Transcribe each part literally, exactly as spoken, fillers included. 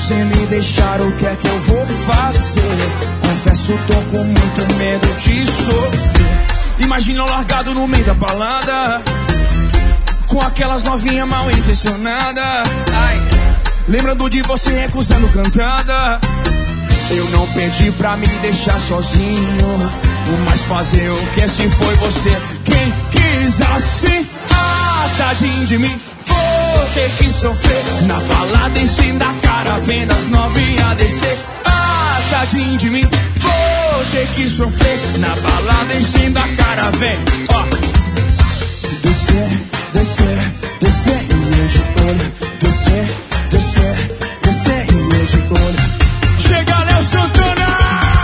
você me deixar, o que é que eu vou fazer? Confesso, tô com muito medo de sofrer. Imagina eu largado no meio da balada, com aquelas novinhas mal intencionadas. Ai, lembrando de você recusando cantada. Eu não pedi pra me deixar sozinho, mas fazer o que se foi você quem quis assim. Ah, tadinho de mim, vou ter que sofrer. Na balada em cima da cara, vendo as novinhas descer. Ah, tadinho de mim, vou ter que sofrer. Na balada em cima da cara, vem, ó. Descer, descer, descer em meu de olho. Descer, descer, descer em meu de olho. Chega, Léo Santana!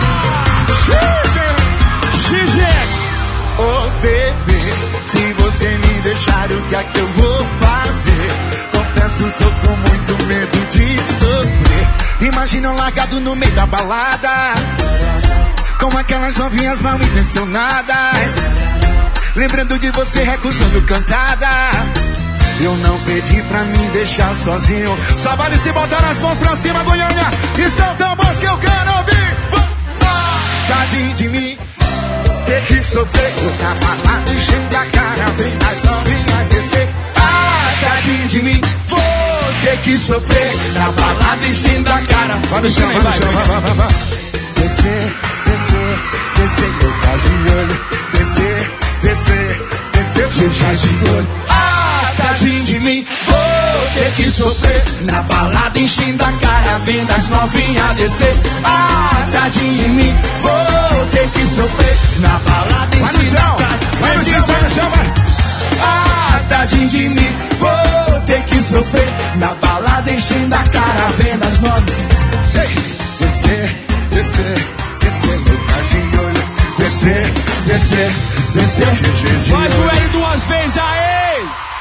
X X! Oh, bebê, se você me deixar, o que é que eu vou fazer? Confesso, tô com muito medo de sofrer. Imagina eu largado no meio da balada, com aquelas novinhas mal intencionadas, lembrando de você recusando cantada. Eu não pedi pra me deixar sozinho. Só vale se botar as mãos pra cima, Goiânia, e são tambores que eu quero ouvir. Tadinho de mim, ter que sofrer. Eu tava lá enchendo a cara, vem as novinhas descer. Ah, tadinho de mim, vou ter que sofrer. Na balada enchendo a cara. Vai no chão, vai, vai, vai, vai, vai. Descer, descer, descer, meu pé de olho. Descer, descer, descer, meu pé de olho. Tadinho de mim, vou ter que sofrer. Na balada enchendo a cara, vendo as novinhas descer. Ah, tadinho de mim, vou ter que sofrer. Na balada enchendo a cara, vai no chão, vai no chão, vai. Ah, tadinho de mim, vou ter que sofrer. Na balada enchendo a cara, vendo as novinhas. Hey. Descer, descer, descer, meu pé de olho. Descer, descer, descer. Faz o L duas vezes, aê!